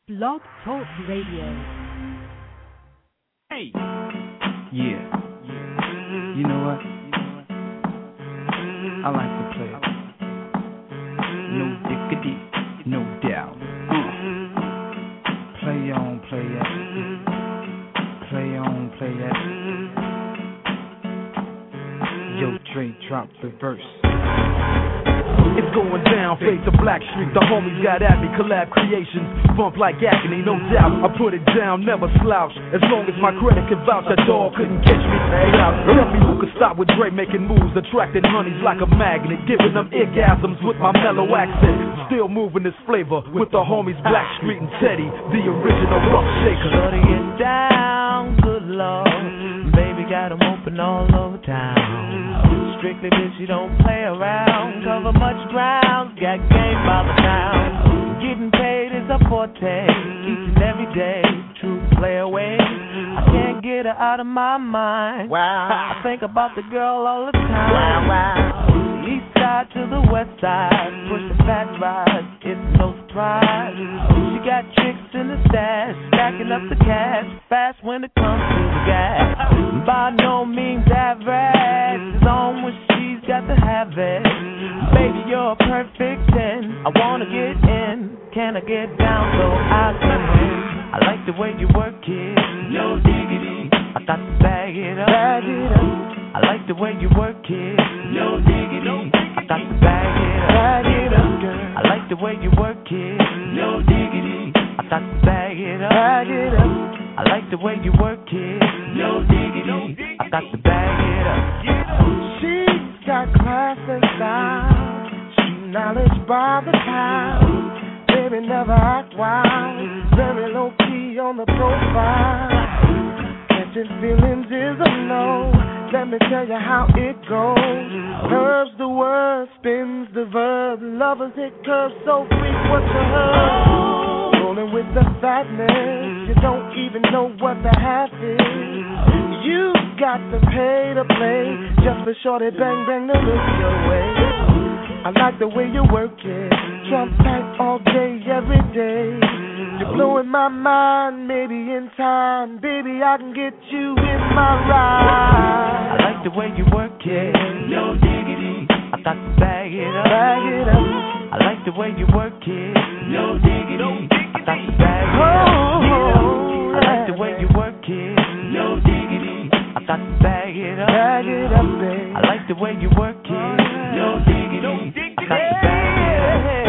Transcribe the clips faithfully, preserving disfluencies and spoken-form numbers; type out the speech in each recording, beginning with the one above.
Blog Talk Radio. Hey. Yeah. You know what? I like to play it. No diggity, no doubt. Uh. Play on, play it. Play on, play it. Yo, Dre, drop the verse. It's going down, face to Black Street. The homies got at me, collab creations. Bump like agony, no doubt. I put it down, never slouch. As long as my credit can vouch, that dog couldn't catch me. Hey, now, tell me who could stop with Dre making moves, attracting honeys like a magnet, giving them orgasms with my mellow accent. Still moving this flavor with the homies Black Street and Teddy, the original rough shaker. Shorty get down, good lord. Baby got 'em open all over town. Strictly bitch, you don't play around. Cover much ground, got game by the pound. Getting paid is a forte, each and every day. True play away, I can't get her out of my mind. Wow, I think about the girl all the time. Wow, wow. East side to the west side, push the fat ride, it's no surprise. She got tricks in the stash, stacking up the cash, fast when it comes to the gas. By no means average, it's on when she's got to have it. Baby, you're a perfect ten, I wanna get in, can I get down so I can win? I like the way you work it, no diggity, I got to bag it up, bag it up. I like the way you work it, no diggity, I got to bag it up, bag it up, girl. I like the way you work it, no diggity, I got to bag it up, bag it up. I like the way you work it, no diggity, I got to bag it up. She's got class and style, she knowledge by the time. Baby never act wild, very low key on the profile. Catching feelings is a no. Let me tell you how it goes. Curves the word, spins the verb. Lovers hit curves so freak what you heard. Rolling with the fatness, you don't even know what the half is. You got to pay to play, just for shorty bang bang to look your way. I like the way you work it, Trump tight all day, every day. You're blowing my mind, maybe in time, baby, I can get you in my ride. I like the way you work it, no diggity, I got to bag it up, bag it up. I like the way you work it, no diggity, I got to bag it up. I like the way you work it, no diggity, I got to bag it up, bag it up, babe. I like the way you work it, no diggity, I got to bag it up.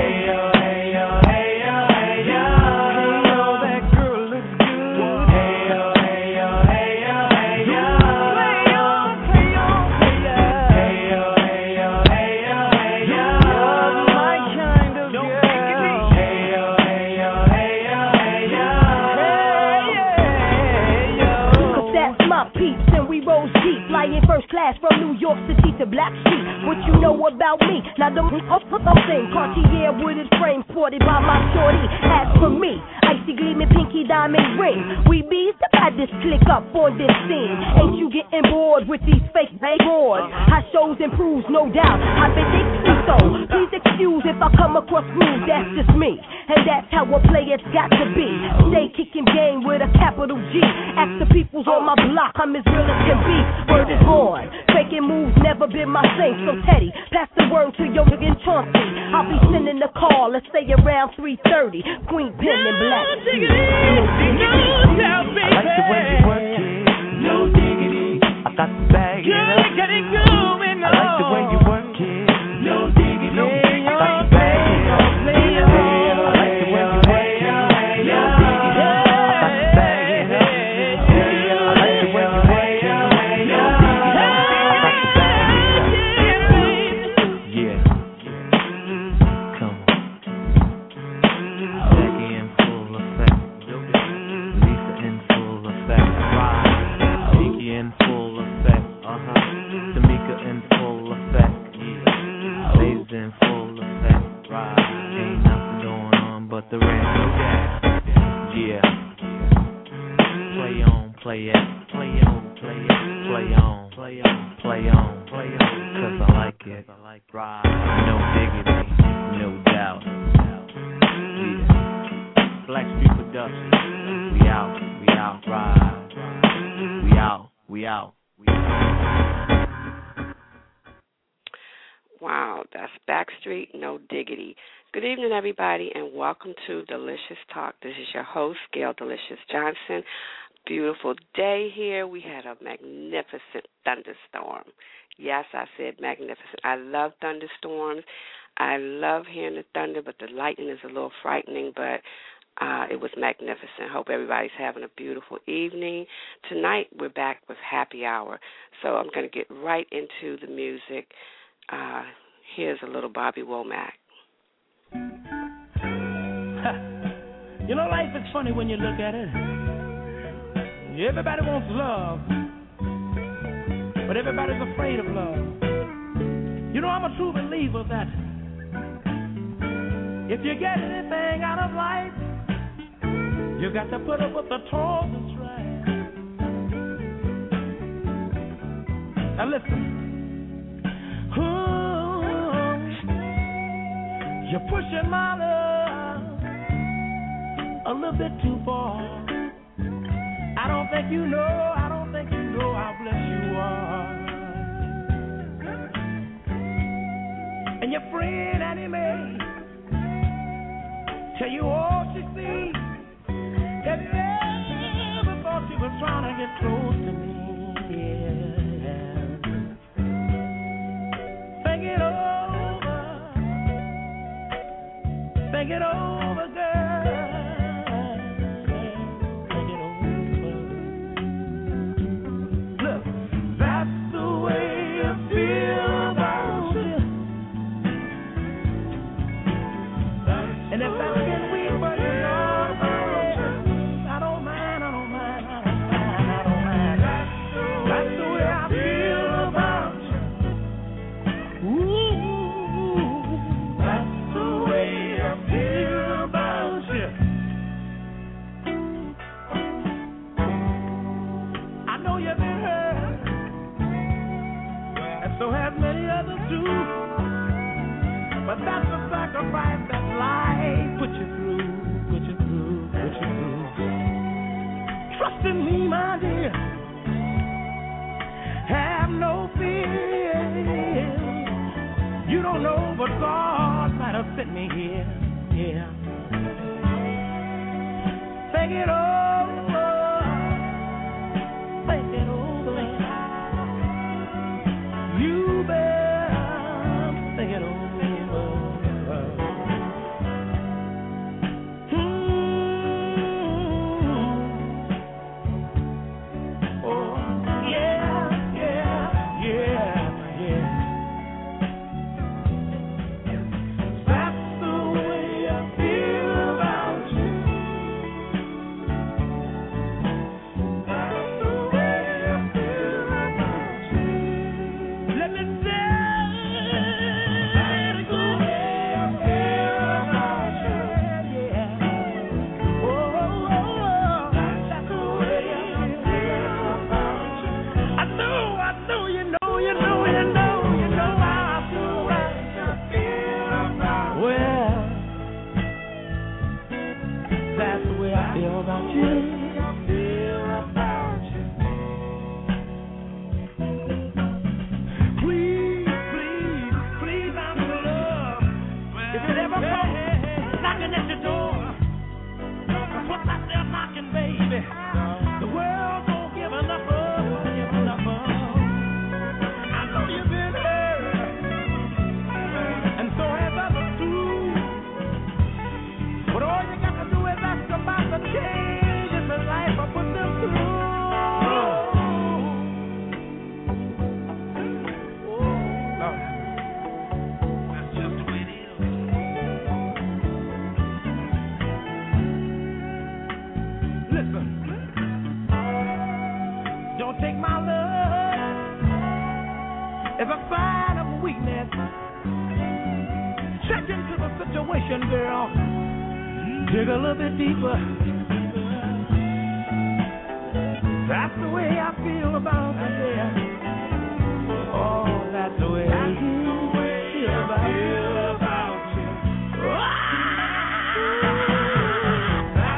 First class from New York City to Black Street. What you know about me? Now the up thing, Cartier wooded frame sported by my shorty. As for me, icy gleaming pinky diamond ring. We bees to buy this click up on this scene. Ain't you getting bored with these fake boards? High shows improves, no doubt. I bet they do so. Please excuse if I come across rude. That's just me, and that's how a player's got to be. Stay kicking game with a capital G. Ask the peoples on my block, I'm as real as can be. Word is born. Faking moves never been my thing. So Teddy, pass the word to your nigga Chauncey. I'll be sending the call. Let's say around three thirty. Queen Pen and Black. No diggity, no doubt, baby. I like the way you work it. No diggity, I got to bag it up. Get it going, I like the way you work it. No diggity, I got to bag it up. I like the way you work it. No diggity, I got to bag it up. I like the way you work it. The rest, yeah. Play on, play it, play on, play it, play on, play on, play on, play on. Cause I like it, I like ride. No diggity, no doubt. Yeah. Black Street Productions. We out, we out, ride. We out, we out, we out. Wow, that's Backstreet, No Diggity. Good evening, everybody, and welcome to Delicious Talk. This is your host, Gail Delicious Johnson. Beautiful day here. We had a magnificent thunderstorm. Yes, I said magnificent. I love thunderstorms. I love hearing the thunder, but the lightning is a little frightening, but uh, it was magnificent. Hope everybody's having a beautiful evening. Tonight we're back with Happy Hour, so I'm going to get right into the music. Uh, here's a little Bobby Womack. You know, life is funny when you look at it. Everybody wants love, but everybody's afraid of love. You know, I'm a true believer that if you get anything out of life, you got to put up with the toils and strife. Now listen, ooh, you're pushing my love a little bit too far. I don't think you know, I don't think you know how blessed you are. And your friend Annie Mae tell you all she sees. Have you ever thought she was trying to get close to me? Yeah. Think it over. Think it over, girl. That's the sacrifice that life put you through, put you through, put you through. Trust in me, my dear. Have no fear. You don't know, but God might have sent me here. Yeah. Think it over. Think it over. You better think it over. Dig a little bit deeper. That's the way I feel about it. Yeah. Oh, that's the way I feel about it.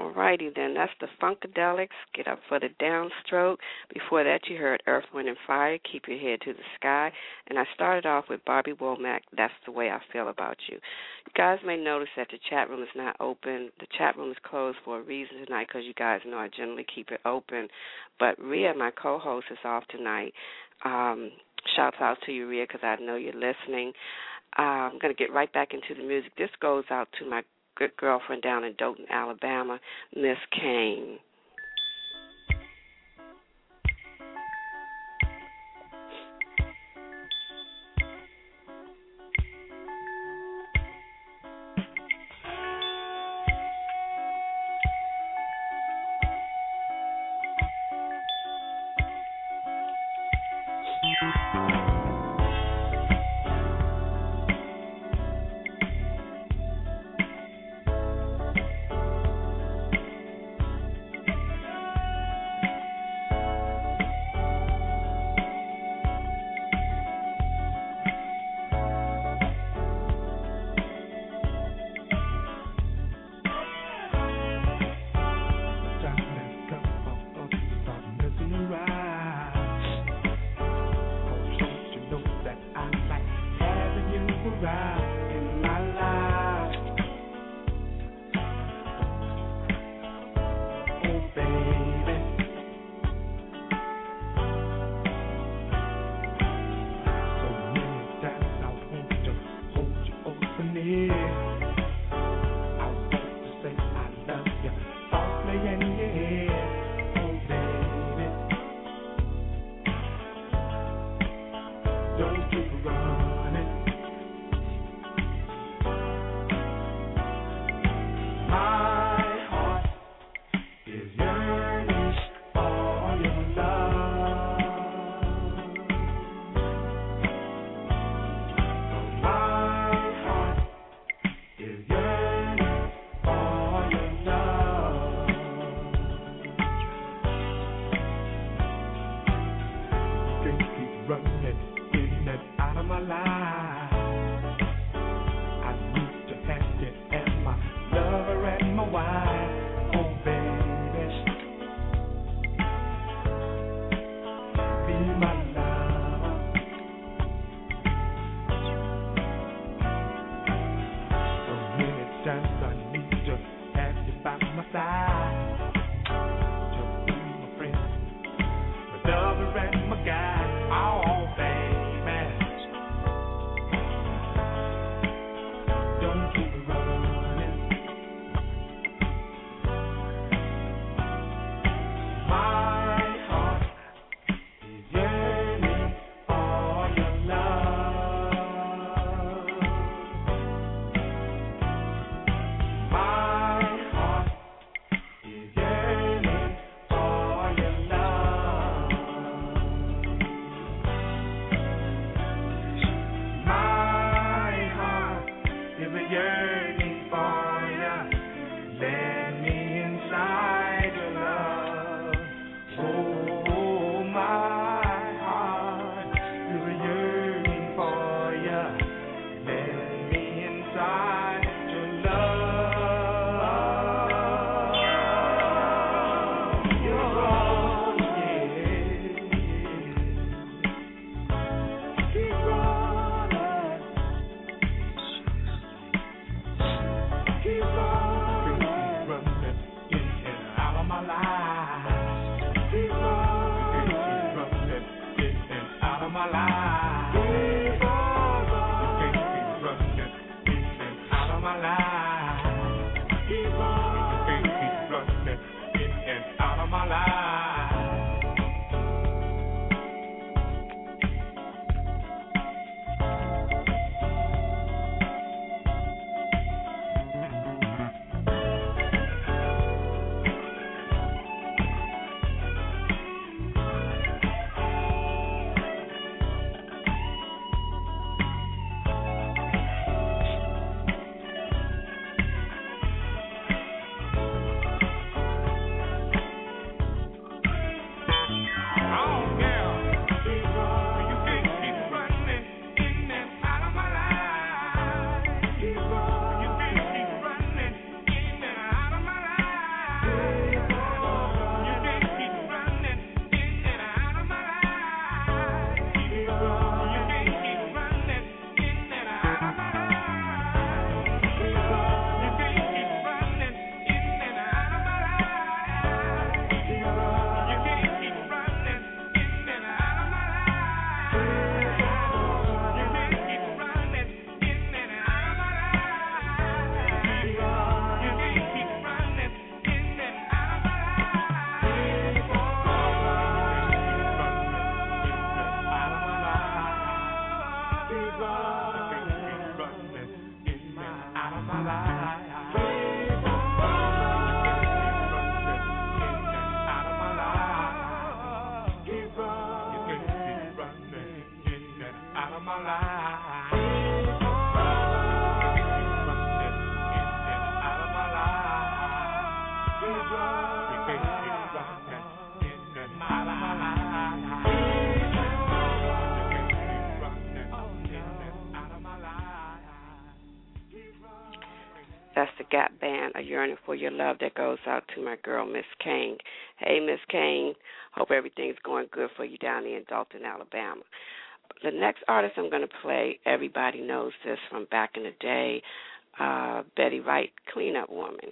All righty then. That's the Funkadelics. Get Up for the Downstroke. Before that, you heard Earth, Wind, and Fire. Keep Your Head to the Sky. And I started off with Bobby Womack. That's the Way I Feel About You. You guys may notice that the chat room is not open. The chat room is closed for a reason tonight because you guys know I generally keep it open. But Rhea, my co-host, is off tonight. Um, shouts out to you, Rhea, because I know you're listening. Uh, I'm going to get right back into the music. This goes out to my good girlfriend down in Dothan, Alabama, Miss Kane. That's the Gap Band, A Yearning for Your Love, that goes out to my girl, Miss Kane. Hey, Miss Kane, hope everything's going good for you down there in Dalton, Alabama. The next artist I'm going to play, everybody knows this from back in the day, uh, Betty Wright, Cleanup Woman.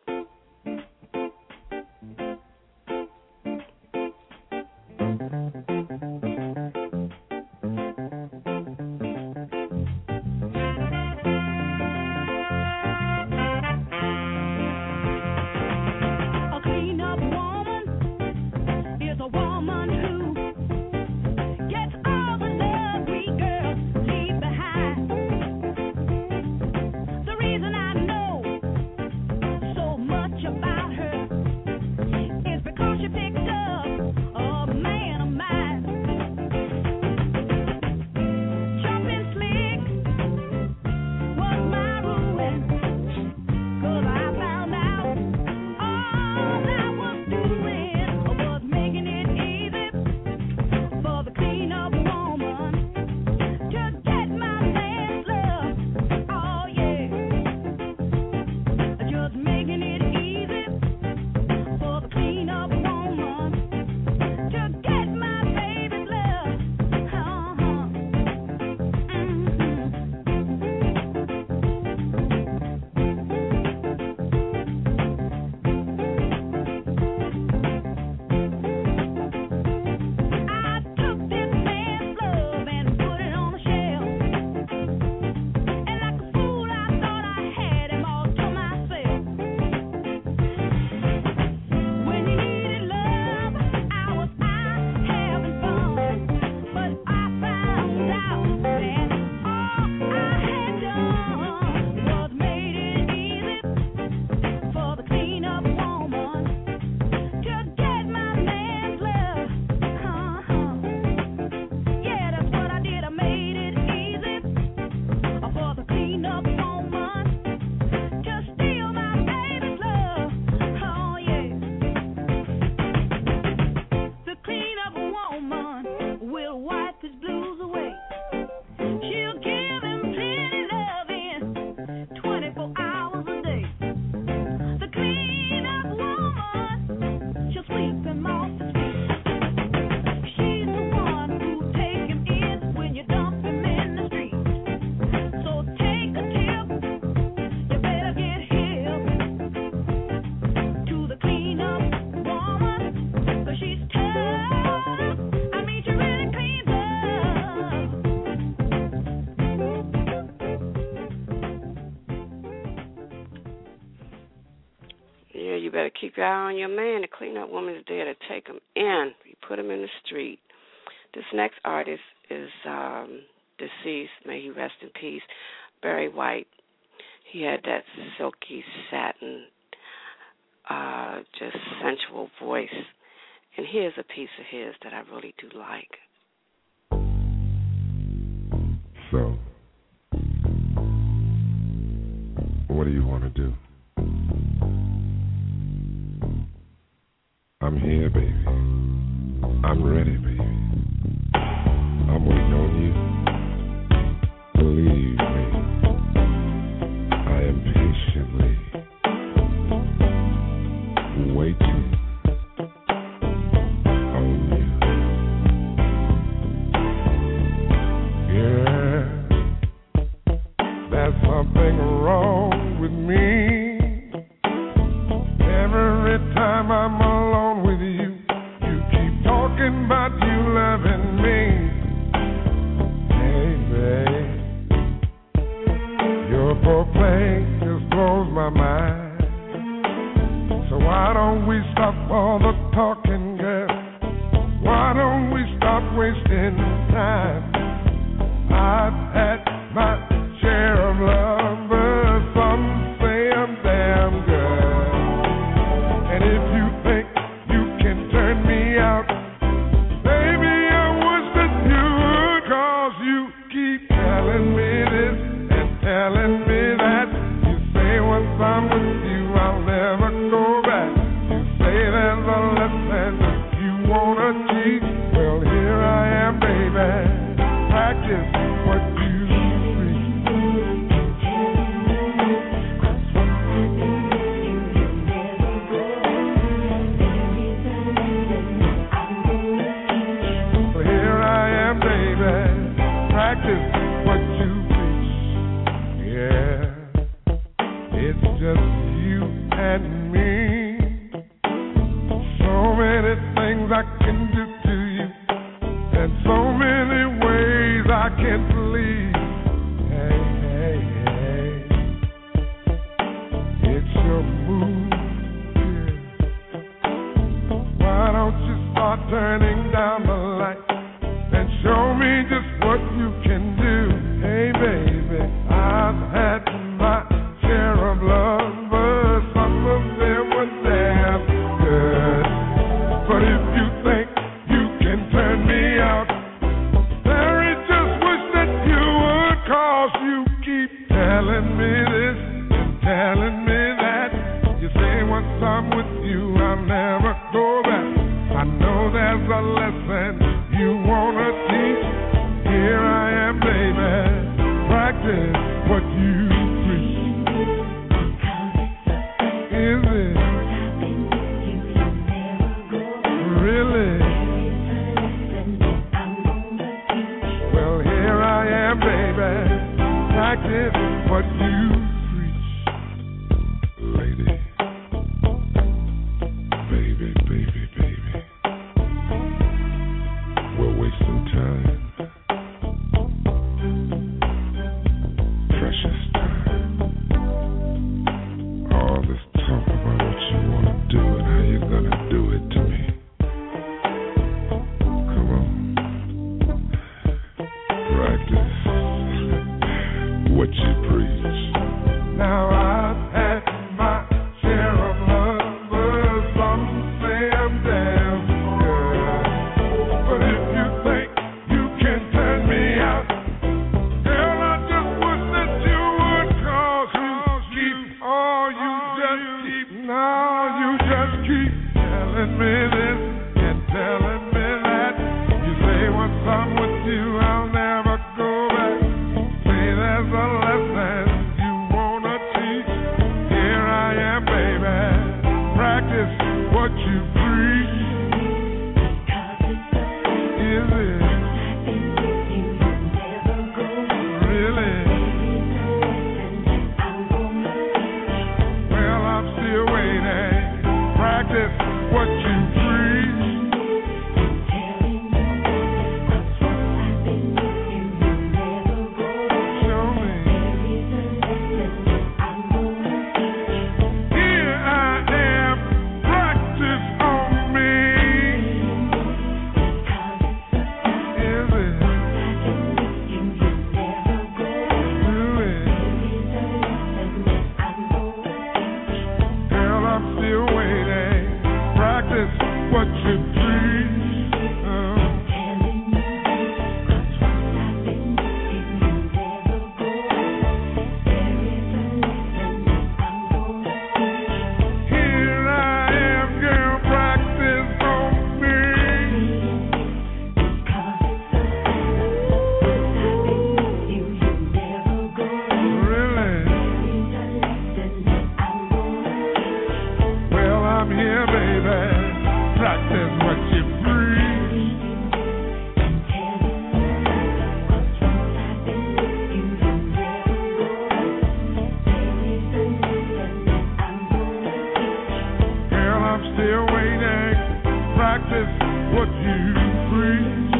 You better keep your eye on your man. The cleanup woman is there to take him in. You put him in the street. This next artist is um, deceased. May he rest in peace. Barry White. He had that silky satin, uh, just sensual voice. And here's a piece of his that I really do like. So, what do you want to do? I'm here, baby. I'm ready, baby. I'm waiting on you. Believe me, I am patiently waiting on you. Yeah, there's something wrong with me. Every time I'm alone with you, you keep talking about you loving me. Hey, babe, your foreplay just blows my mind. So why don't we stop all the talking, girl? Why don't we stop wasting time? I've had my share of lovers, some say I'm damn good. And if you think you can turn me out, baby, I wish that you would, 'cause you keep telling me this and telling me that. You say once I'm with you, I'll never go back. I can do to you, and so many ways I can please. Hey, hey, hey, it's your mood, yeah. Why don't you start turning down the light and show me just what you can do? Hey, baby, I've had my share of lovers, some of them were damn good. But if you think you can turn me out, Mary, just wish that you would, 'cause you keep telling me this and telling me that. You say once I'm with you, I'll never go back. I know there's a lesson you wanna teach. Here I am, baby, practice what you preach. Is it? Really? Well, here I am, baby, practice what you preach. Lady, baby, baby, baby, we're wasting time. Precious time. All this talk about what you want to do and how you're going to do it to me. Come on. Practice what you preach. Now I've had my share of lovers. Some say I'm damn good. But if you think you can turn me out, girl, I just wish that you would, 'cause you keep, oh, you just keep, no, you just keep telling me this and telling me that. You say once I'm with you, I'll never go back. Say there's a lesson you wanna teach. Here I am, baby, practice what you preach. Is it? Really? Well, I'm still waiting. Practice what you preach. Show me. Here I am. Practice on me. Is it? Really? Girl, I'm still waiting. Practice what you preach. Oh. Here I am, girl, practice on me. Really? Well, I'm here, baby. Practice what you preach. Girl, I'm still waiting. Practice what you preach.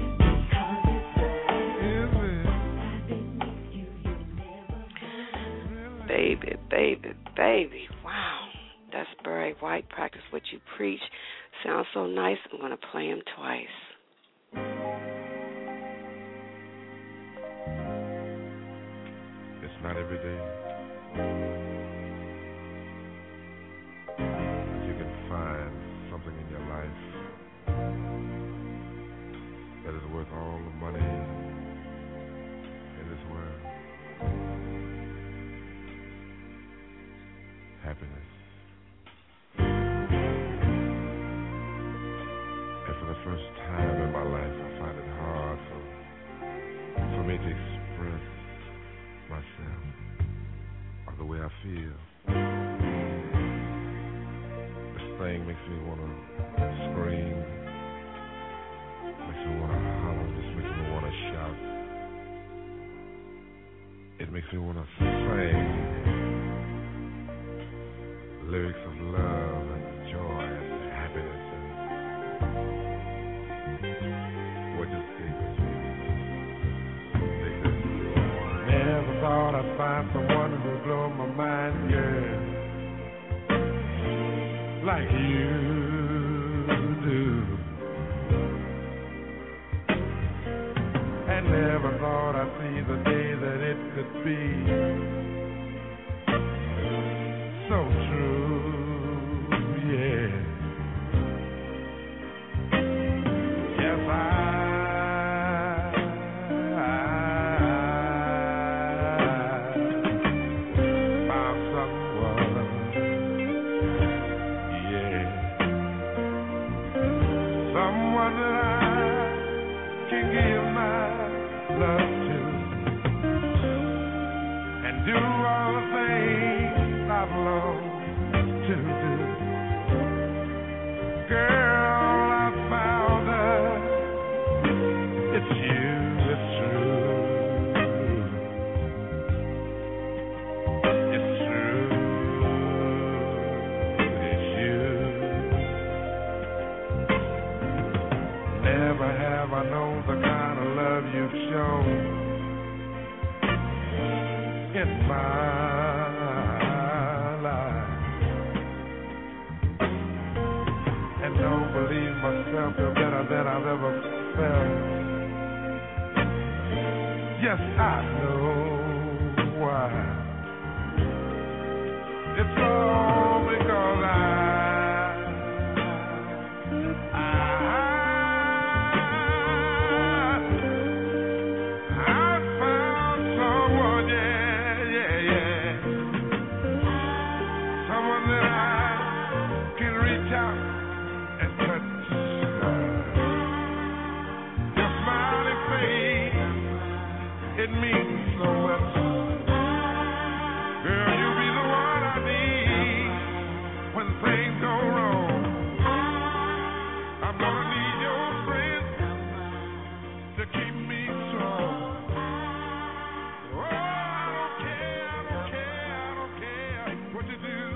Is it? Baby, baby, baby. Wow. That's Barry White, Practice What You Preach. Sounds so nice. I'm going to play him twice. It's not every day you can find something in your life that is worth all the money in this world. Happiness. And for the first time in my life, I find it hard for, for me to express myself or the way I feel. This thing makes me want to scream, makes me want to holler, just makes me want to shout. It makes me want to sing lyrics of love and joy and happiness and find someone who blow my mind, yeah, like you do. And never thought I'd see the day that it could be so true, yeah. Yes, I in my life, and don't believe myself no better than I've ever felt. Yes, I know why. It's all because I it means so much. Girl, you'll be the one I need when things go wrong. I'm gonna need your strength to keep me strong. Oh, I don't care, I don't care, I don't care what you do.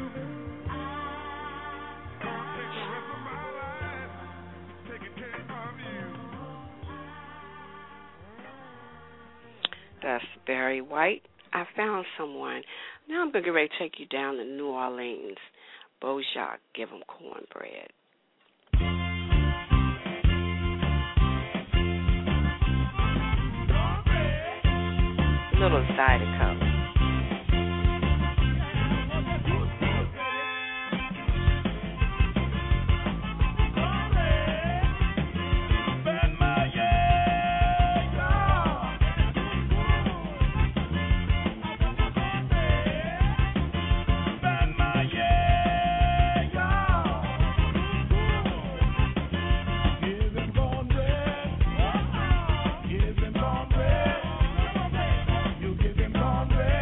Gonna take the rest of my life taking care of you. That's Barry White. I found someone. Now I'm going to get ready to take you down to New Orleans. Bojack, give them cornbread. Little Zydeco. Give him cornbread.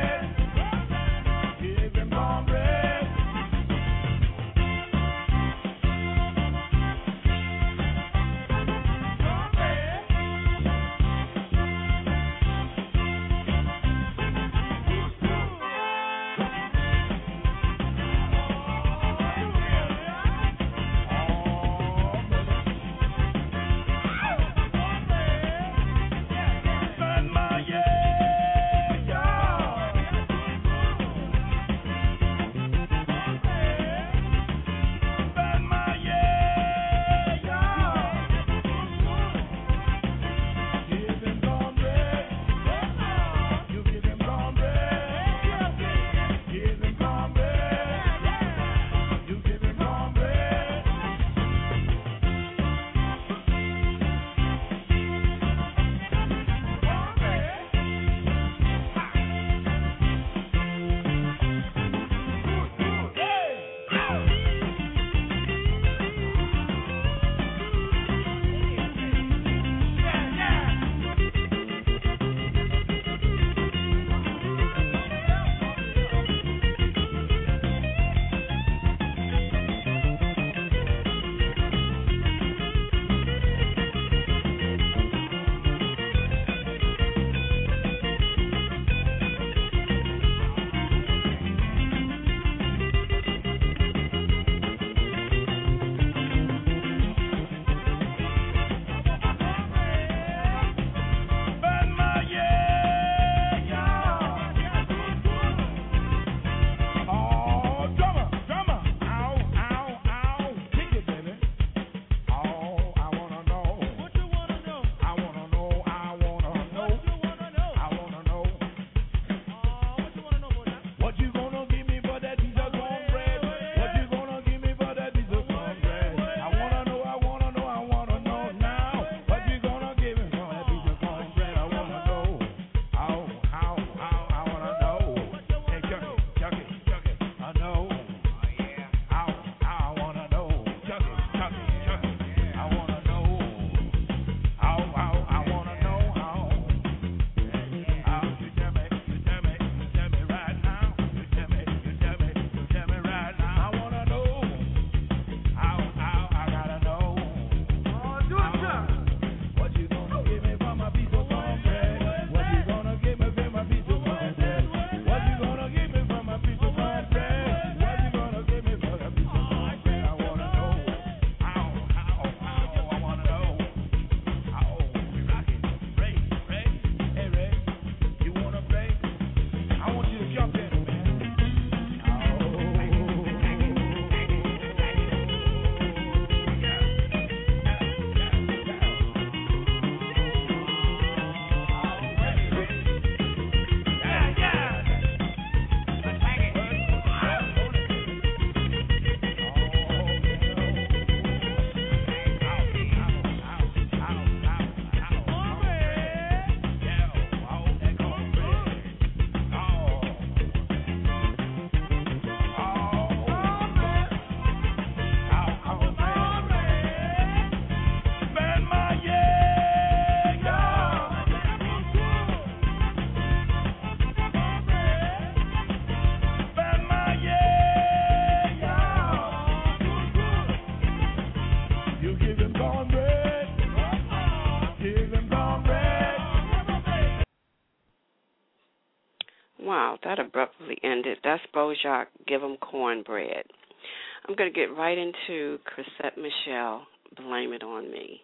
That abruptly ended. That's Bojack, Give 'em Cornbread. I'm going to get right into Chrisette Michele, Blame It on Me.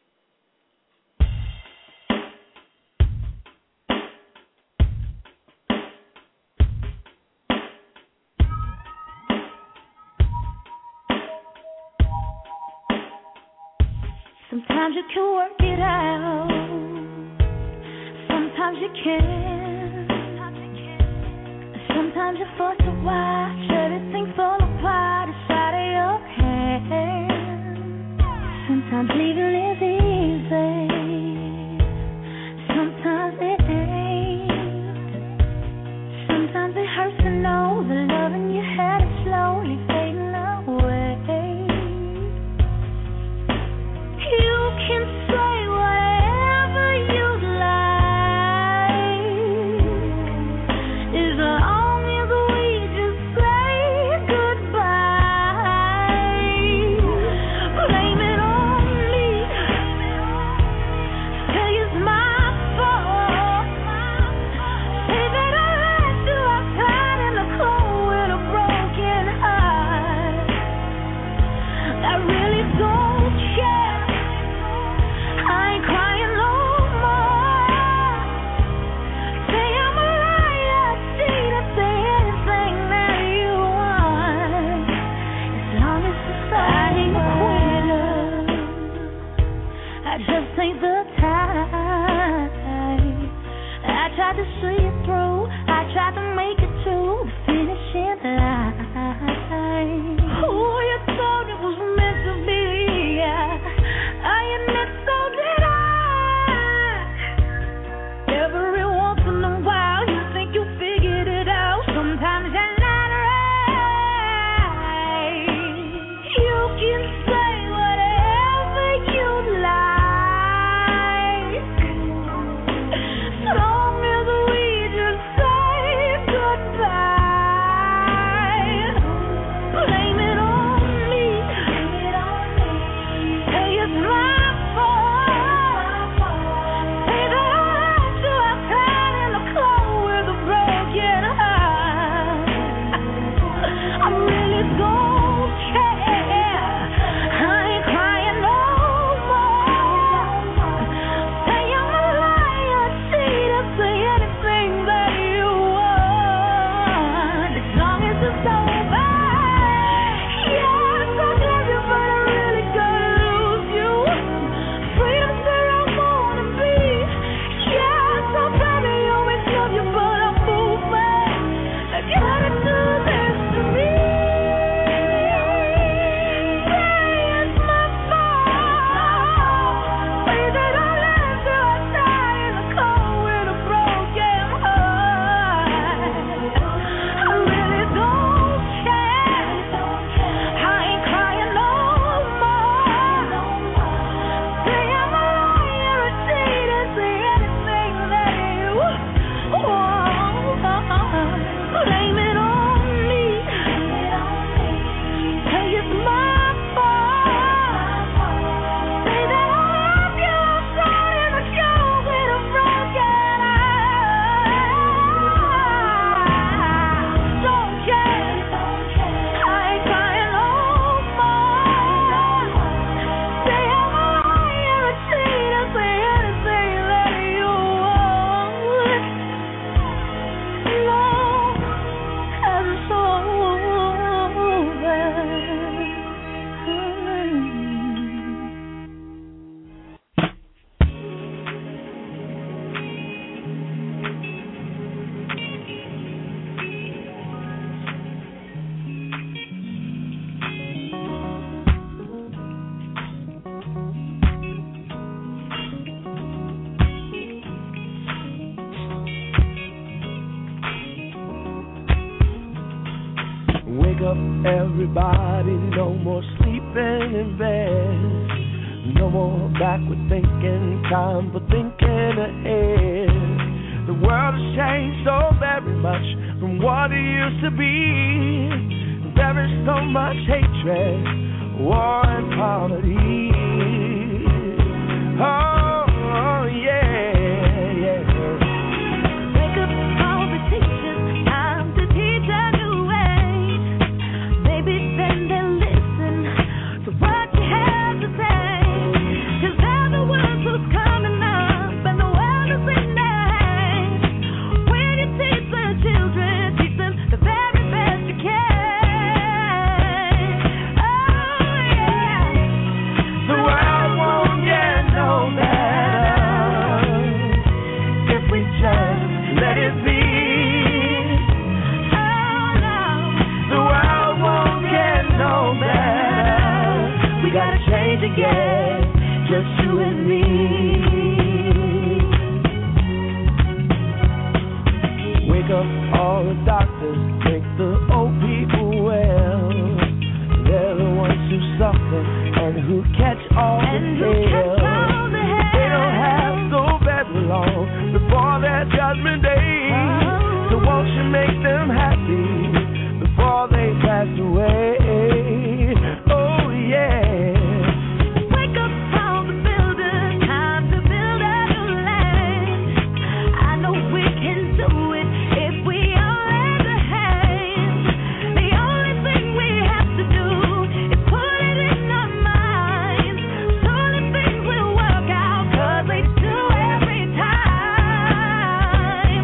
Sometimes you can work it out, sometimes you can't. Sometimes you're forced to watch everything fall apart inside of your hands. Sometimes leaving is easy, sometimes it ain't. Sometimes it hurts to know the loving you had is slowly fading away. You can say whatever you like, as long as we just say goodbye. Blame it on me, say it's my fault. Say that I left you outside in the cold with a broken heart. I really don't care. I ain't crying no more. Say I'm a liar, cheat, or say anything that you want. As long as it's I ain't a quitter, I just ain't the type. I tried to see it through, I tried to make it to the finishing line. Who you thought it was meant to be? I admit so did I. Every once in a while you think you figured it out. Sometimes you're not right. You can say whatever you like, so long as we just say goodbye. Blame it on me, say it's my fault. Say that I left you outside in the cold with a broken heart. I really don't care. I ain't crying no more. Say I'm a liar, cheater, say anything that you want, as long as it's over. Yes, I'll love you, but I really gotta lose you. Freedom's where I wanna be. Yes, I'll probably always love you, but I'm moving. I gotta do this to me. Say it's my fault. Say that I left you outside in the cold with a broken heart. I really don't care. I ain't crying no more. Say I'm a liar, a cheater, say anything that you want. Blame it on me, say it's my fault. Say that I left you outside in the cold with a broken heart. Don't care, I ain't crying no more. Say I'm a liar, a cheater, say anything that you want. Long as it's Wake up, everybody, no more sleeping in bed. No more backward thinking, time for thinking ahead. The world has changed so very much from what it used to be. There is so much hatred, war and poverty. Oh, yeah, yeah. Wake up, all the teachers. We gotta change again, just you and me. Wake up all the doctors, make the old people well. They're the ones who suffer and who catch all And the who catch hell. all the hell. They don't have so very long before their judgment day. Oh. So won't you make them happy before they pass away? Oh yeah. Wake up all the builders, time to build a new land. I know we can do it if we all lend a hand. The only thing we have to do is put it in our minds. Surely things will work out, 'cause they do every time.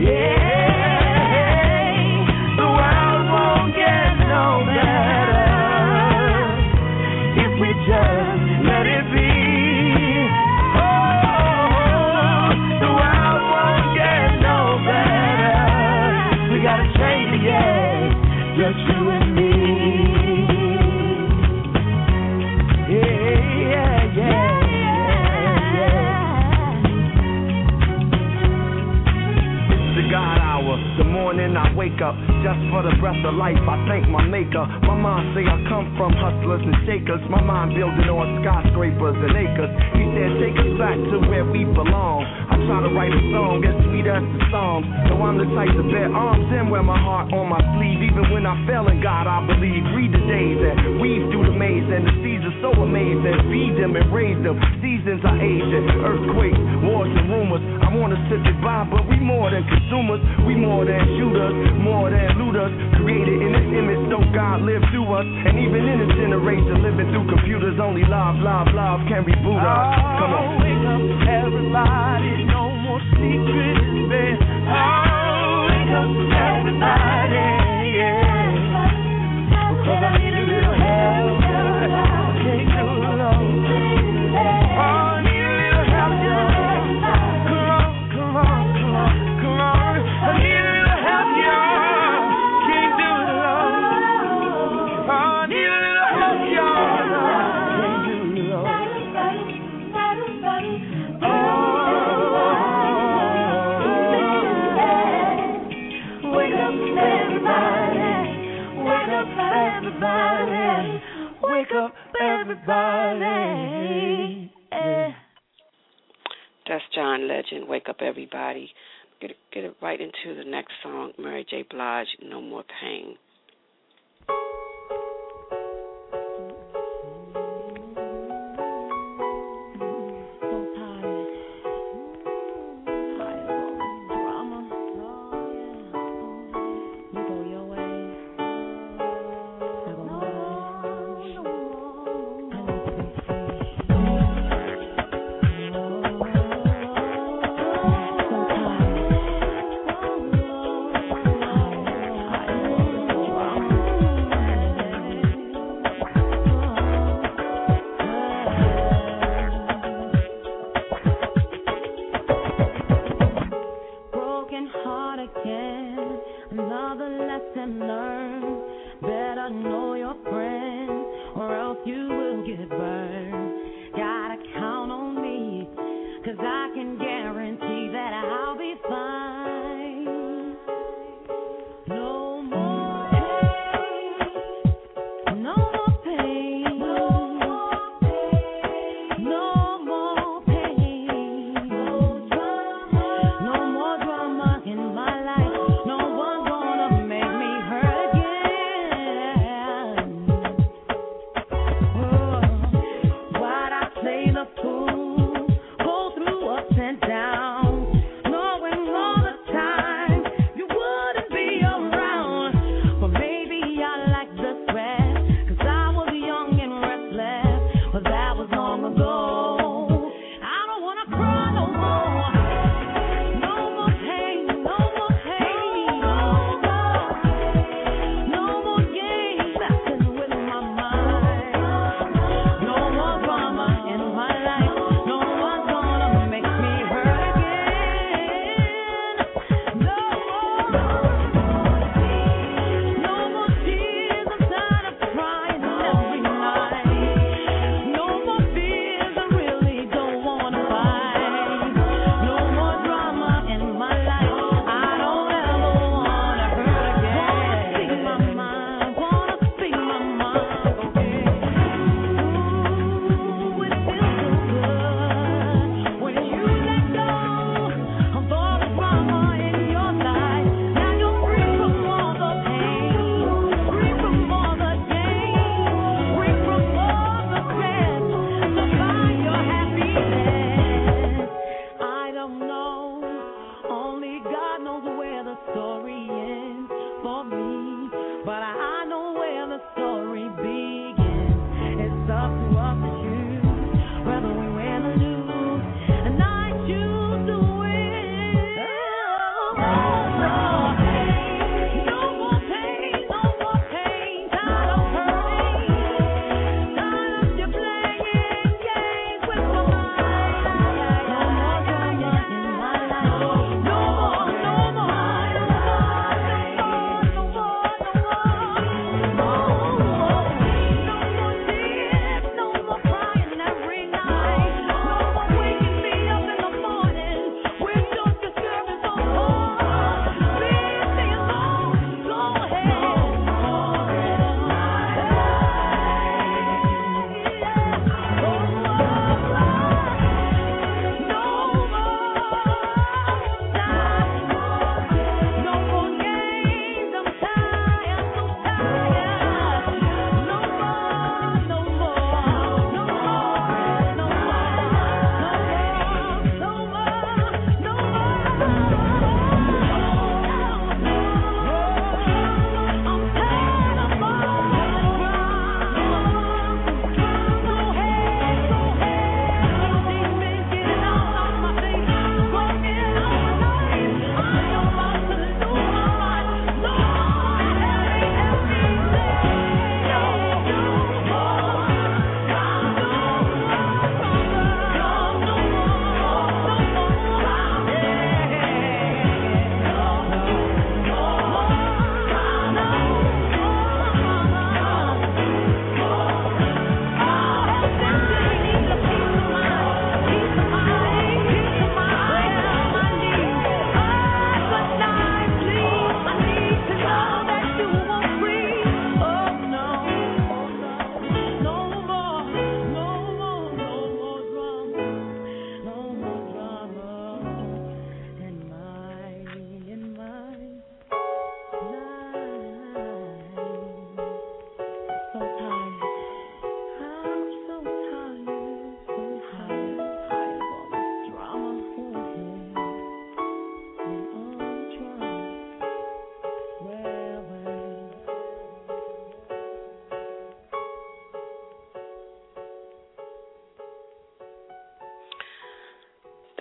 Yeah, the world won't get no better if we just let it be. Oh, the world won't get no better. We gotta change it, yeah, just you and me. Yeah, yeah, yeah, yeah, yeah. It's the God hour, the morning I wake up, just for the breath of life, I thank my maker. My mind say I come from hustlers and shakers, my mind building on skyscrapers and acres. He said take us back to where we belong. I try to write a song as sweet as the Psalms, so I'm the type to bear arms and wear my heart on my sleeve. Even when I fail in God, I believe. Read the days and weave through the maze, and the seasons so amazing. Feed them and raise them, seasons are aging. Earthquakes, wars and rumors, I want us to get by, but we more than consumers. We more than shooters, more than looters. Created in His image, so God lived through us. And even in this generation, living through computers, only love, love, love can reboot us. Come on. Wake up, everybody, no more secrets, man. Oh, wake up, everybody, yeah. Because I need a little help. I can't do it alone. Oh, I need a little help, yeah. Come on, come on, come on, come on. I need a little help, yeah. Can't do it alone. Oh, I need a little help, yeah. Can't do it alone. Wake up, everybody. Wake up, everybody. Wake up, everybody. Eh. That's John Legend, Wake Up Everybody. Get it, get it right into the next song, Mary J. Blige, No More Pain. So tired.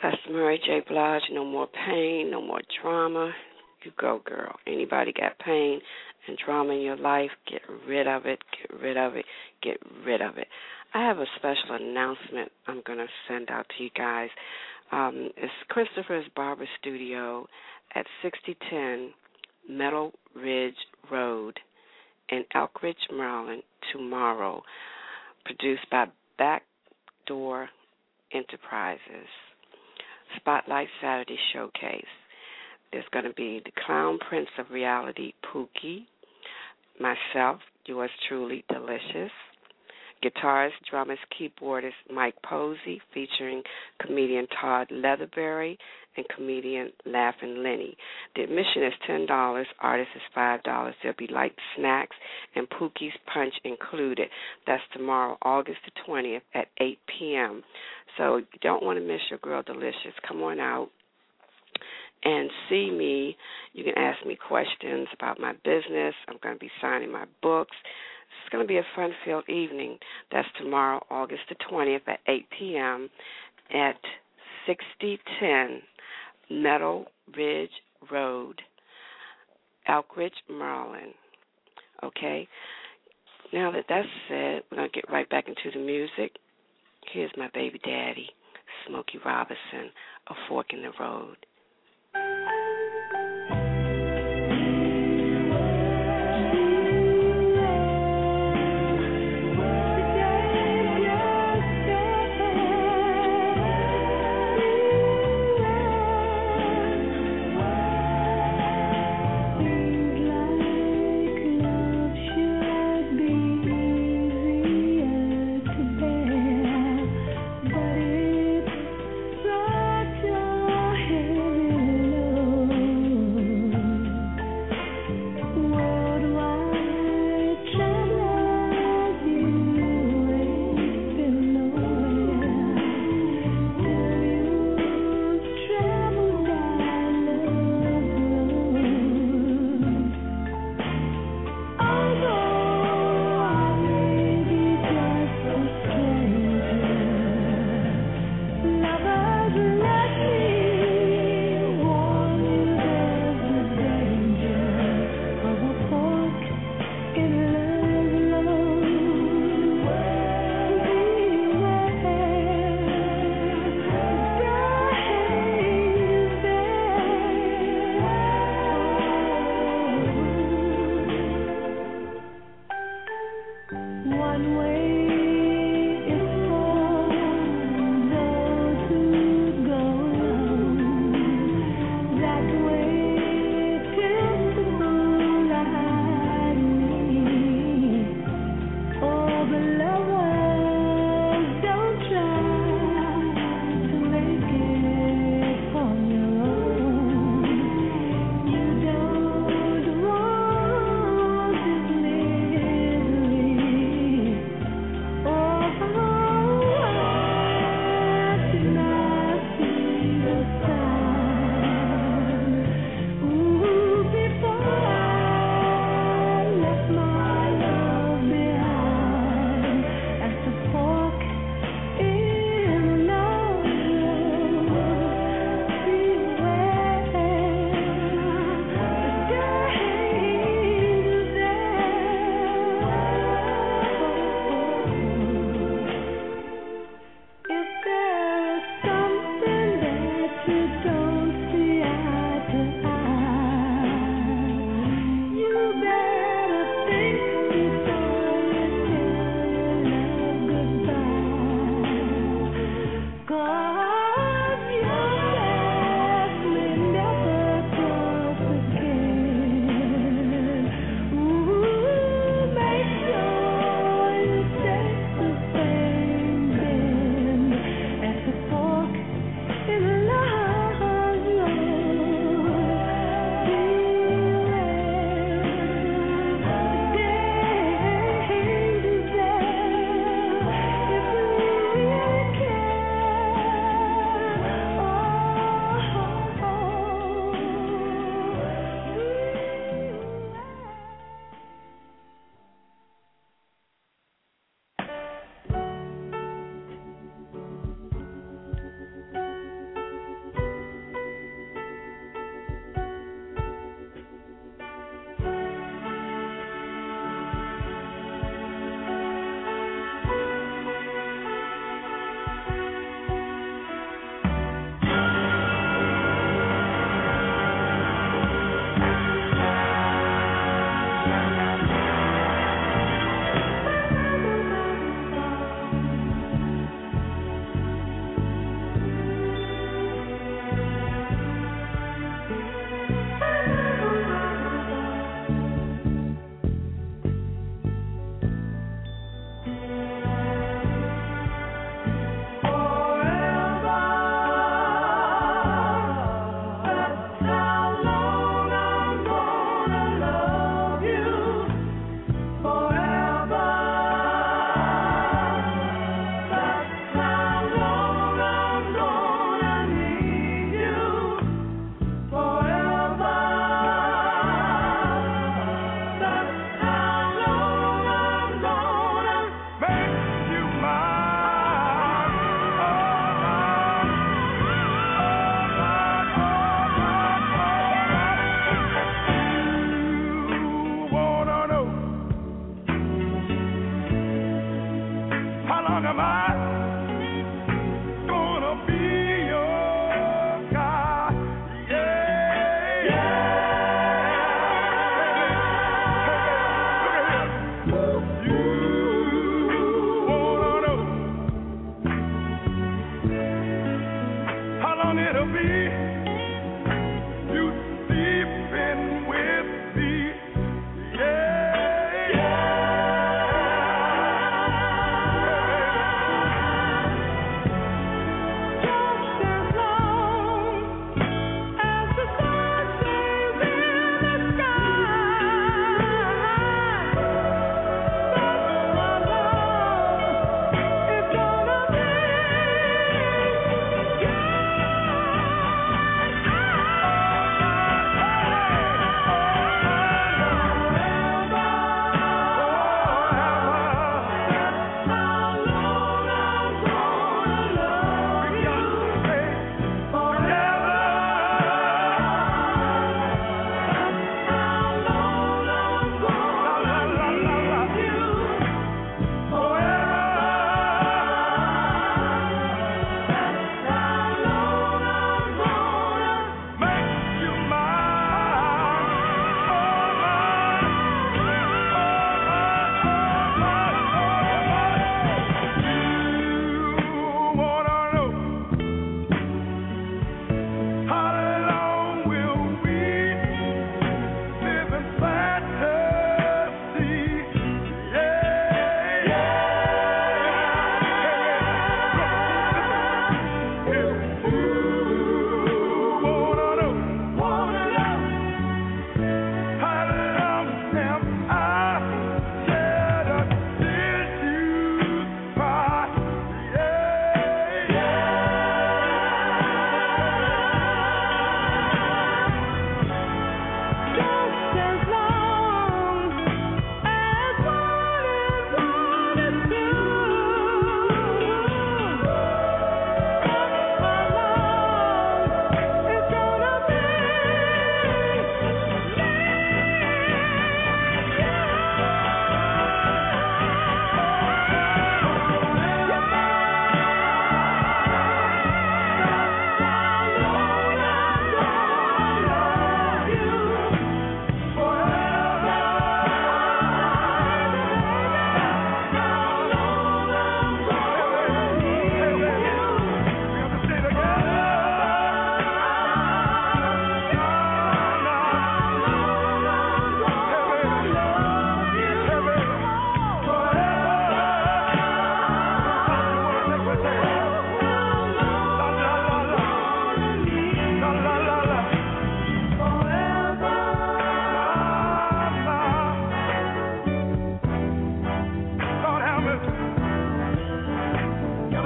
That's Mary J. Blige. No more pain, no more drama. You go, girl. Anybody got pain and drama in your life, get rid of it, get rid of it, get rid of it. I have a special announcement I'm going to send out to you guys. Um, it's Christopher's Barber Studio at sixty ten Meadow Ridge Road in Elkridge, Maryland, tomorrow. Produced by Backdoor Enterprises. Spotlight Saturday Showcase. There's going to be the Clown Prince of Reality, Pookie, myself, yours truly, Delicious, guitarist, drummers, keyboardist Mike Posey, featuring comedian Todd Leatherberry and comedian Laughing Lenny. The admission is ten dollars, artist is five dollars. There'll be light snacks and Pookie's Punch included. That's tomorrow, August the twentieth at eight p.m. So you don't want to miss your girl Delicious. Come on out and see me. You can ask me questions about my business. I'm going to be signing my books. It's going to be a fun-filled evening. That's tomorrow, August the twentieth at eight p.m. at sixty ten Meadow Ridge Road, Elkridge, Maryland. Okay? Now that that's said, we're going to get right back into the music. Here's my baby daddy, Smokey Robinson, A Fork in the Road. Such a heavy load.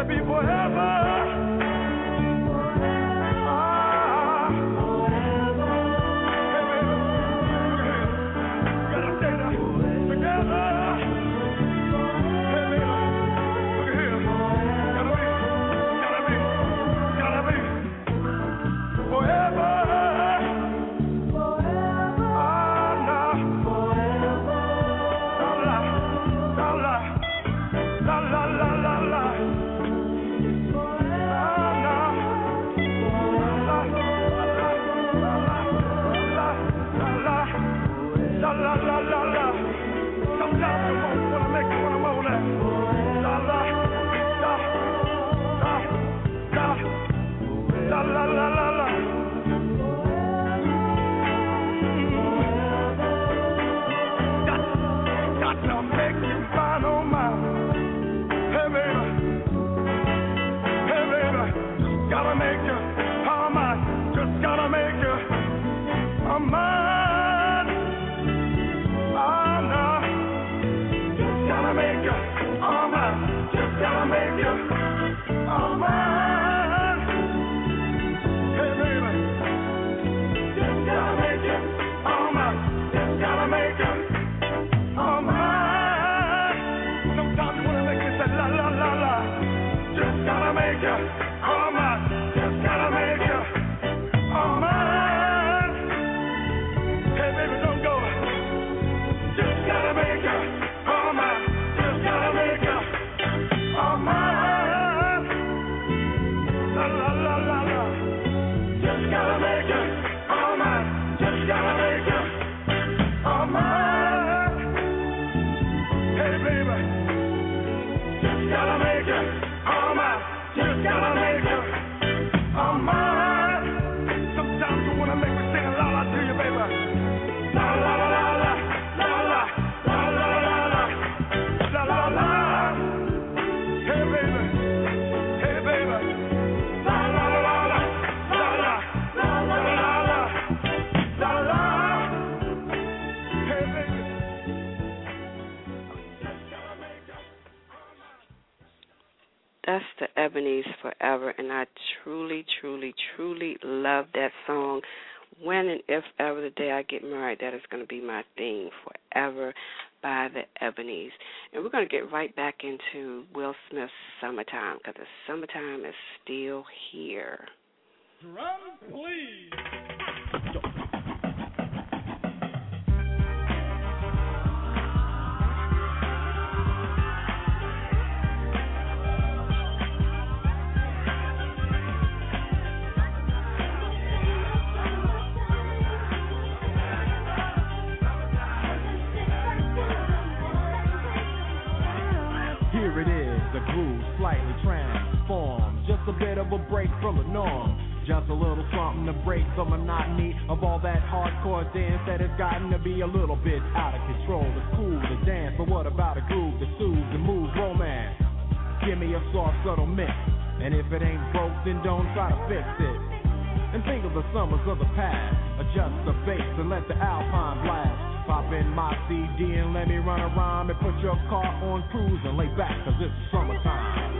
be forever. That's the Ebony's Forever, and I truly, truly, truly love that song. When and if ever the day I get married, that is going to be my theme, Forever by the Ebony's. And we're going to get right back into Will Smith's Summertime, because the summertime is still here. Drum, please. Here it is, the groove slightly transformed, just a bit of a break from the norm. Just a little something to break the monotony of all that hardcore dance that has gotten to be a little bit out of control. It's cool to dance, but what about a groove that soothes and moves romance? Give me a soft, subtle mix, and if it ain't broke, then don't try to fix it. And think of the summers of the past, adjust the bass and let the Alpine blast. Pop in my C D and let me run a rhyme and put your car on cruise and lay back, cause it's summertime.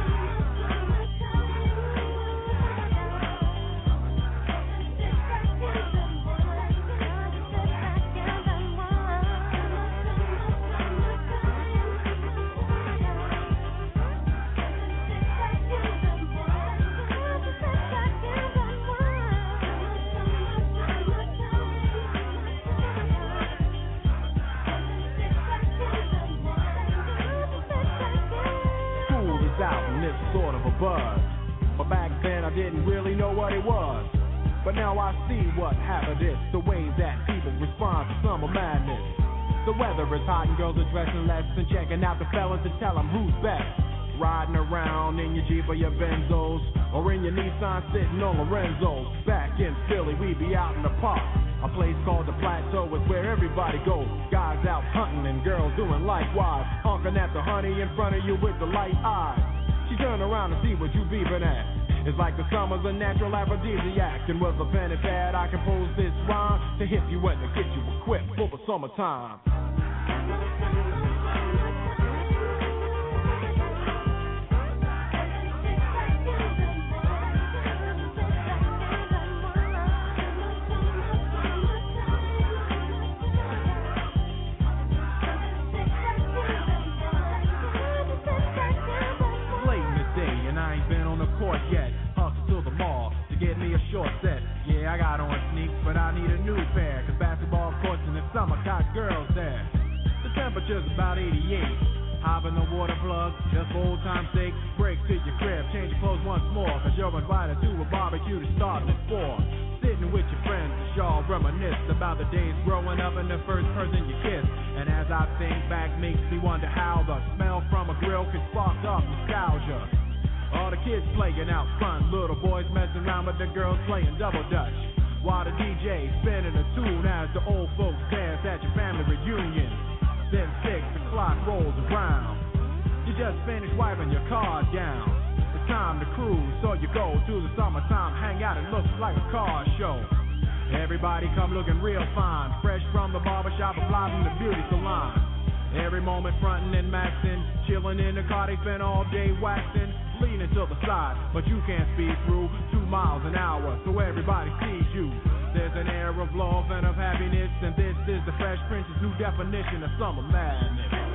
Sort of a buzz, but back then I didn't really know what it was. But now I see what happened is the way that people respond to summer madness. The weather is hot and girls are dressing less and checking out the fellas to tell them who's best. Riding around in your Jeep or your Benzos, or in your Nissan sitting on Lorenzo's. Back in Philly, we be out in the park. A place called the Plateau is where everybody goes. Guys out hunting and girls doing likewise. Honking at the honey in front of you with the light eyes. She turned around to see what you beeping at. It's like the summer's a natural aphrodisiac. And with a pen and pad, I compose this rhyme to hit you and to get you equipped for the summertime. I ain't been on the court yet. Hustle to the mall to get me a short set. Yeah, I got on sneaks, but I need a new pair. Cause basketball courts in the summer got girls there. The temperature's about eighty-eight. Hop in the water plug, just for old time's sake. Break to your crib, change your clothes once more. Cause you're invited to a barbecue to start at four. Sitting with your friends, y'all reminisce about the days growing up and the first person you kissed. And as I think back, makes me wonder how the smell from a grill can spark off nostalgia. All the kids playing out front, little boys messing around with the girls playing double dutch. While the D J spinning a tune as the old folks dance at your family reunion. Then six o'clock rolls around. You just finished wiping your car down. It's time to cruise, so you go to the summertime hangout. It looks like a car show. Everybody come looking real fine, fresh from the barbershop or fly from the beauty salon. Every moment frontin' and maxin', chillin' in the car, they spend all day waxin', leaning to the side, but you can't speed through two miles an hour, so everybody sees you. There's an air of love and of happiness, and this is the Fresh Prince's new definition of summer madness.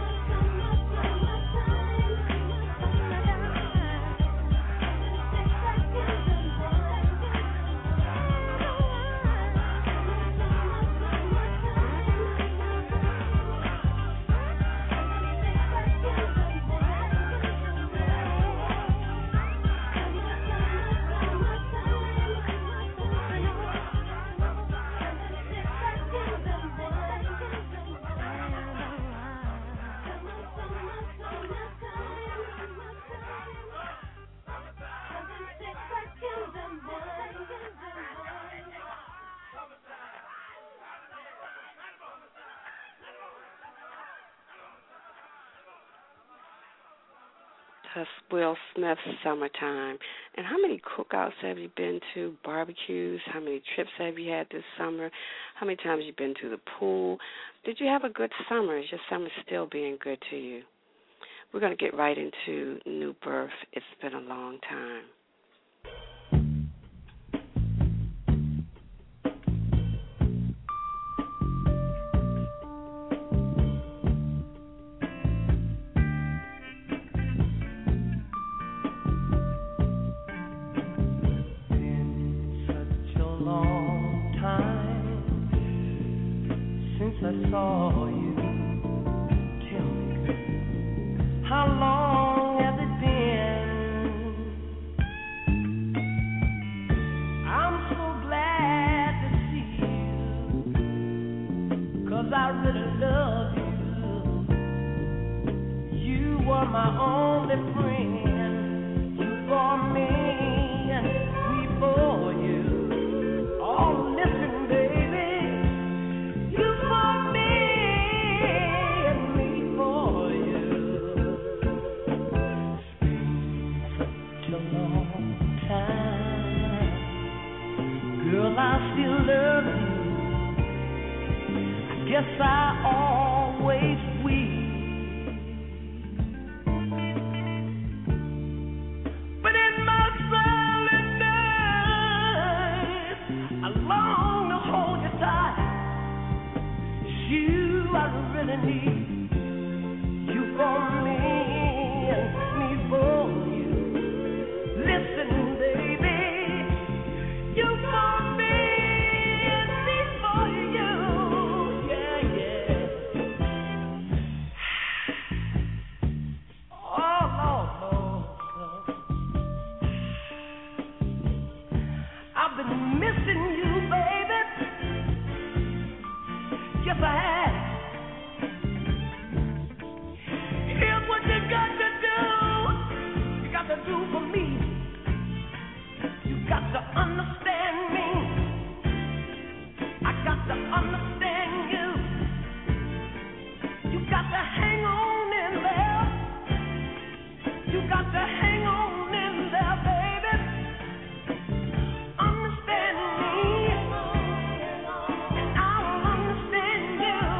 That's Will Smith's Summertime. And how many cookouts have you been to, barbecues? How many trips have you had this summer? How many times have you been to the pool? Did you have a good summer? Is your summer still being good to you? We're going to get right into New Birth. It's been a long time. I saw you. Tell me, how long has it been? I'm so glad to see you, 'cause I really love you. You were my only friend. You for me and we for you. Oh, listen, baby. Girl, I still love you. I guess I always will. But in my silent days, I long to hold you tight. You, I really need you for me and me for you. Listen, baby. You for me and me for you, yeah, yeah. Oh, Lord, Lord, I've been missing you, baby. Yes, I have. Here's what you got to do. You got to do for me. You got to understand me. I got to understand you. You got to hang on in there. You got to hang on in there, baby. Understand me, and I'll understand you.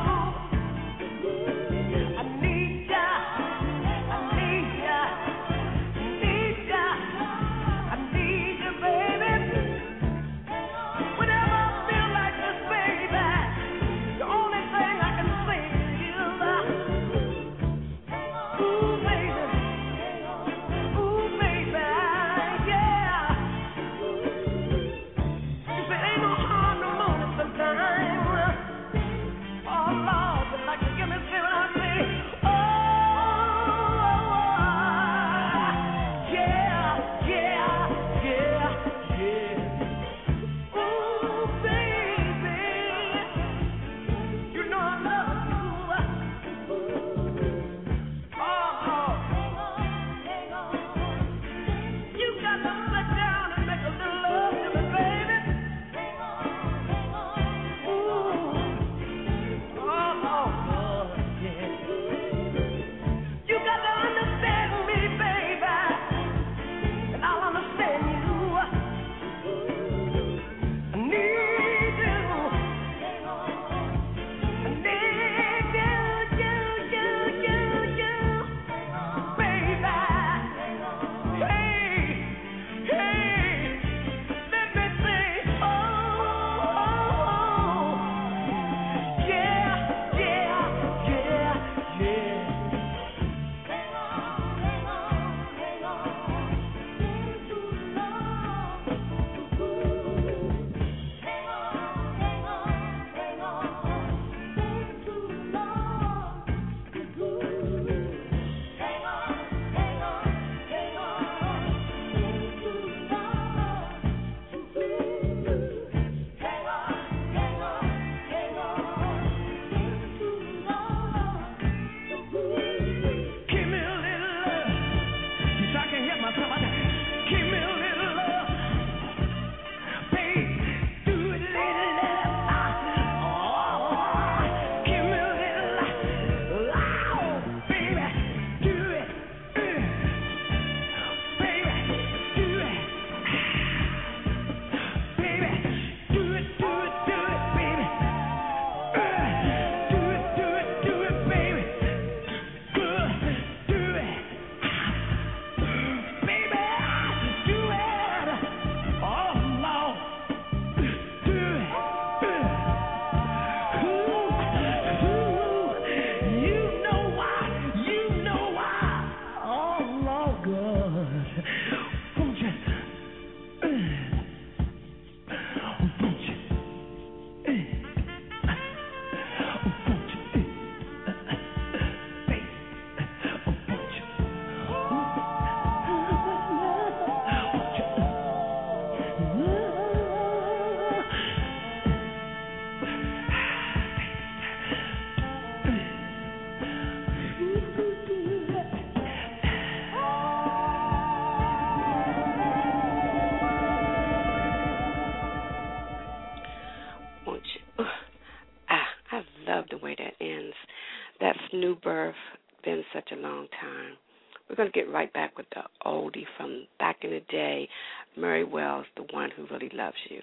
love the way that ends. That's New Birth, been such a long time. We're going to get right back with the oldie from back in the day, Murray Wells, The One Who Really Loves You.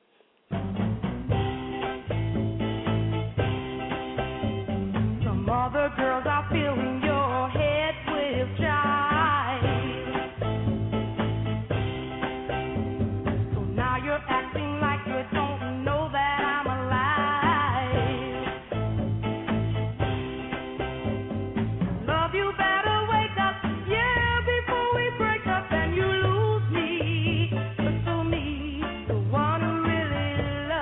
Some other girls are filling your head with jive. So now you're acting like you don't know that I'm alive. Love you better wake up, yeah, before we break up and you lose me. But to me, the one who really loves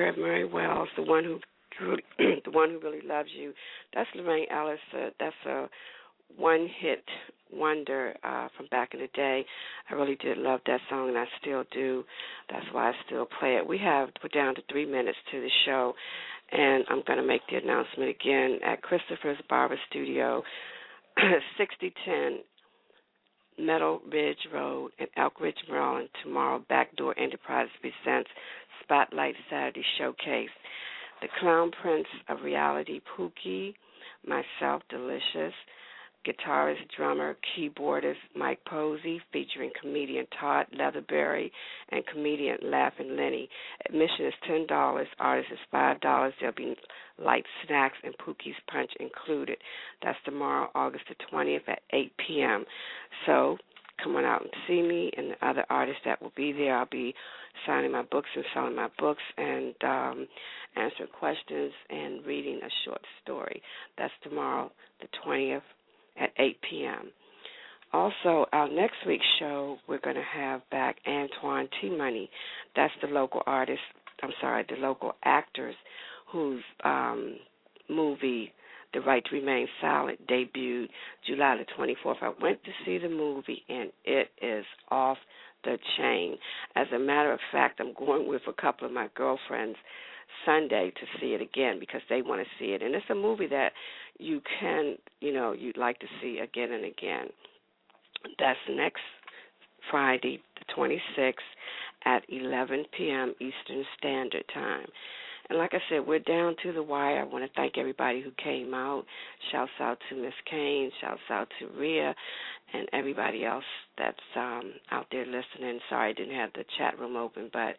Mary Mary Wells, the one who really, the one who really loves you. That's Lorraine Ellis. Uh, that's a one-hit wonder uh, from back in the day. I really did love that song, and I still do. That's why I still play it. We have we're down to three minutes to the show, and I'm going to make the announcement again at Christopher's Barber Studio, sixty ten Meadow Ridge Road in Elk Ridge, Maryland. Tomorrow, Backdoor Enterprises presents Spotlight Saturday Showcase. The Clown Prince of Reality, Pookie, myself, Delicious, guitarist, drummer, keyboardist Mike Posey, featuring comedian Todd Leatherberry and comedian Laughing Lenny. Admission is ten dollars. Artist is five dollars. There'll be light snacks and Pookie's Punch included. That's tomorrow, August the twentieth at eight p.m. So come on out and see me and the other artists that will be there. I'll be signing my books and selling my books and um, answering questions and reading a short story. That's tomorrow, the twentieth at eight p.m. Also, our next week's show, we're going to have back Antoine T. Money. That's the local artist, I'm sorry, the local actors whose um, movie, The Right to Remain Silent, debuted July the twenty-fourth. I went to see the movie, and it is off the chain. As a matter of fact, I'm going with a couple of my girlfriends Sunday to see it again because they want to see it. And it's a movie that you can, you know, you'd like to see again and again. That's next Friday, the twenty-sixth, at eleven p.m. Eastern Standard Time. And like I said, we're down to the wire. I want to thank everybody who came out. Shouts out to Miss Kane. Shouts out to Rhea and everybody else that's um, out there listening. Sorry I didn't have the chat room open, but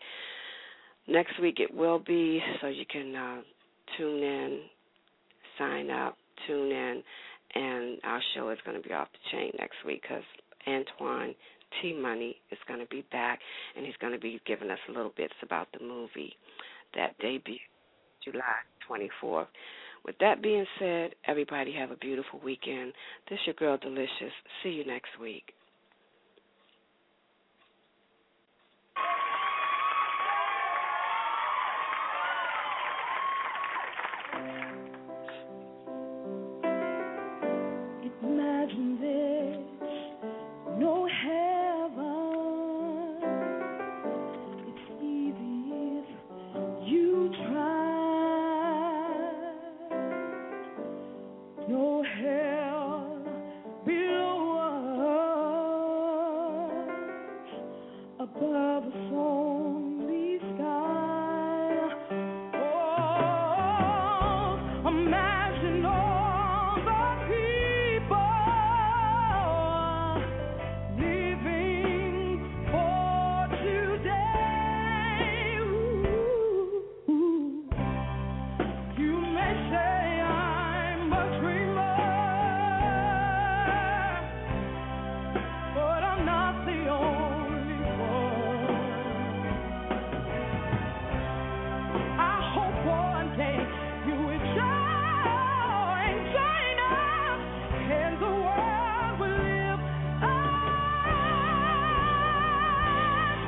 next week it will be, so you can uh, tune in, sign up, tune in, and our show is going to be off the chain next week because Antoine T. Money is going to be back, and he's going to be giving us little bits about the movie that debuted July twenty-fourth. With that being said, everybody have a beautiful weekend. This is your girl, Delicious. See you next week. Imagine this, no heaven. It's easy if you try. No hell below us, above us only sky. Oh, imagine all the people living for today. Ooh, you may say I'm a dreamer, but I'm not the only one. I hope one day you will join, join us, and the world will live as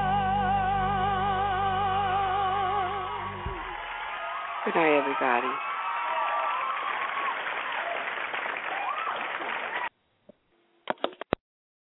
one. Good night, everybody.